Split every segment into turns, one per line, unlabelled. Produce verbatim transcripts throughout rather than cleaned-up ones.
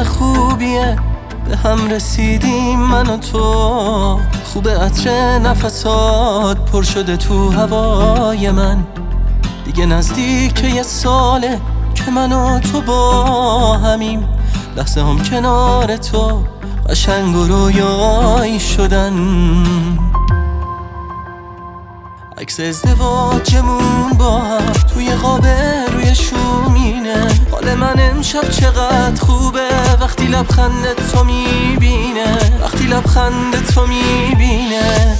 خوبیه به هم رسیدیم من و تو. خوبه عطر نفسات پر شده تو هوای من. دیگه نزدیک یه ساله که من و تو با همیم. لحظه هم کنار تو قشنگ و رویایی شدن. عکس ازدواجمون با هم توی قاب روی شومینه. حال من امشب چقدر خوبه وقتی لبخند تو میبینه. وقتی لبخند تو میبینه.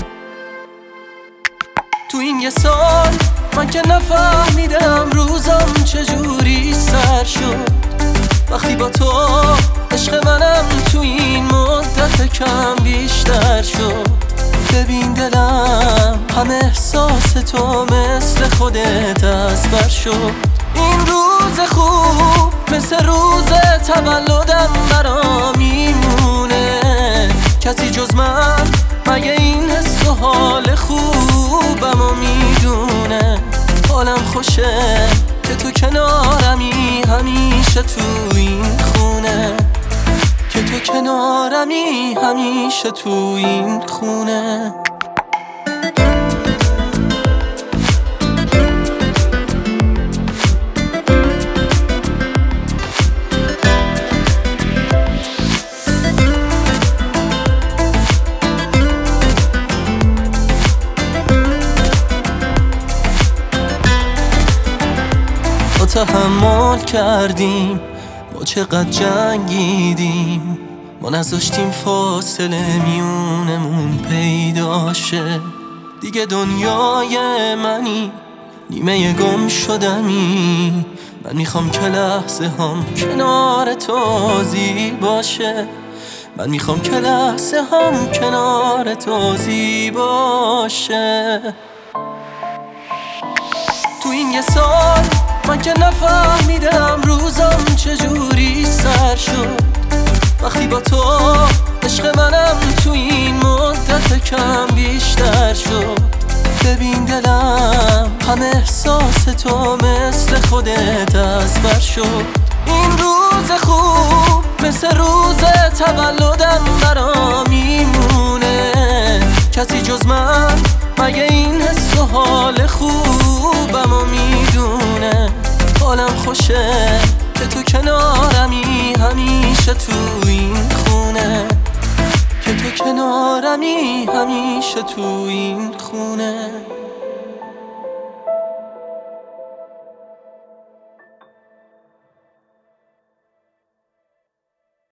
تو این یه سال من که نفهمیدم روزم چجوری سر شد. وقتی با تو عشق منم تو این مدت کم بیشتر شد. ببین دلم همه احساس تو مثل خودت از بر شد. این روز خوب مثل روز تولدم برا میمونه. کسی جز من مگه این حس و حال خوبم و میدونه. حالم خوشه که تو کنارمی همیشه تو این خونه. که تو کنارمی همیشه تو این خونه. با تحمل کردیم ما چقدر جنگیدیم. ما نذاشتیم فاصله میونمون پیدا شه. دیگه دنیای منی نیمه گم شدمی. من میخوام که لحظه هم کنار تو زیباشه. من میخوام که لحظه هم کنار تو زیباشه. تو این یه سال من که نفهمیدم روزم چجوری سر شد. وقتی با تو عشق منم تو این مدت کم بیشتر شد. ببین دلم همه احساس تو مثل خودت از بر شد. این روز خوب مثل روز تولدم برا میمونه. کسی جز من مگه این حس و حال خوبم و میدونه. حالم خوشه که تو کنارمی همیشه تو این خونه. که تو کنارمی همیشه تو این خونه.